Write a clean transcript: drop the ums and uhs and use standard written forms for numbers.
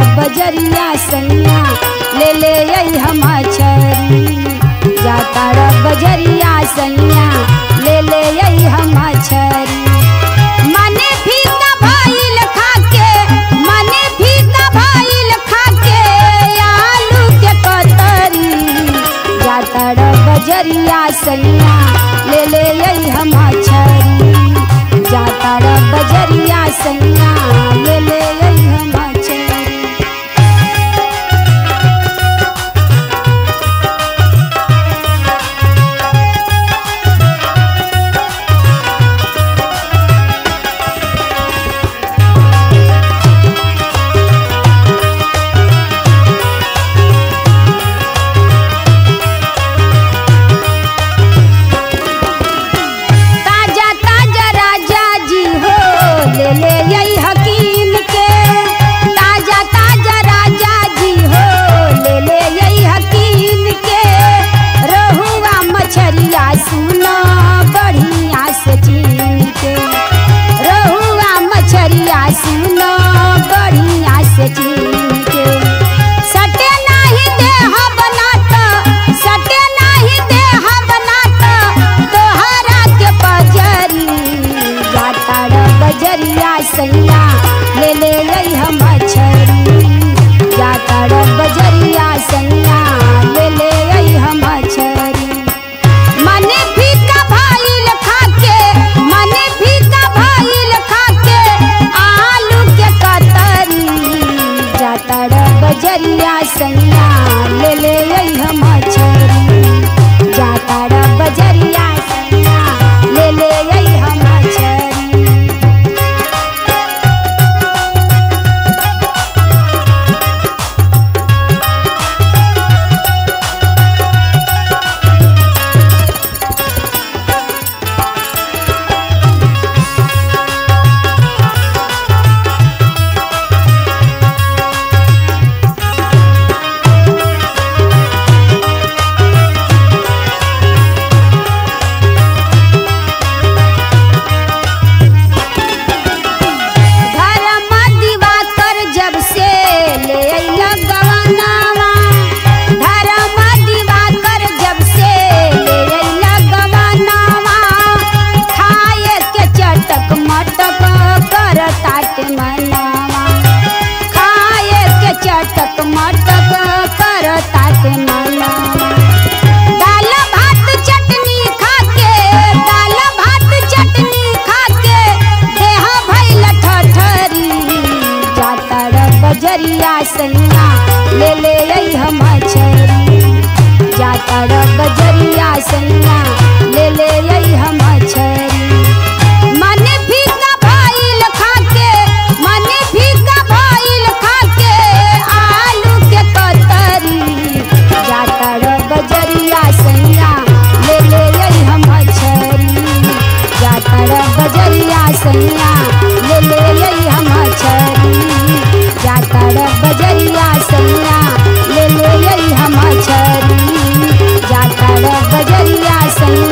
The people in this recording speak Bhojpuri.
बजरिया सैया ले ले आई हम छरी जाता रे बजरिया सैया ले ले आई हम छरी मने फीका भइल खाके मने फीका भइल खाके आलू के कतरी जाता रे बजरिया सैया ले ले आई हम छरी जाता रे बजरिया सैया ले ले आई हम छरी सैया ले ले आई हम छरी जाता रे बजरिया सैया ले ले आई हम छरी मने फीका भइल खाके मने फीका भइल खाके आलू के कतरी जाता रे बजरिया सैया ले ले आई हम छरी जाता रे बजरिया सैया ले ले आई हम छरी चटक मटक कर ताटे मना दाल भात चटनी खाके दाल भात चटनी खाके देह भइल ठठरी जाता रे बजरिया सैया ले ले आई हम छरी जाता रे बजरिया सैया ले ले आई हम छरी मने फीका भइल खाके मने फीका भइल खाके आलू के कतरी जाता रे बजरिया सैया ले ले आई हम छरी जाता रे बजरिया सैया ले ले आई हम छरी जाता रे बजरिया सैया ले ले आई हम छरी जाता रे बजरिया सैया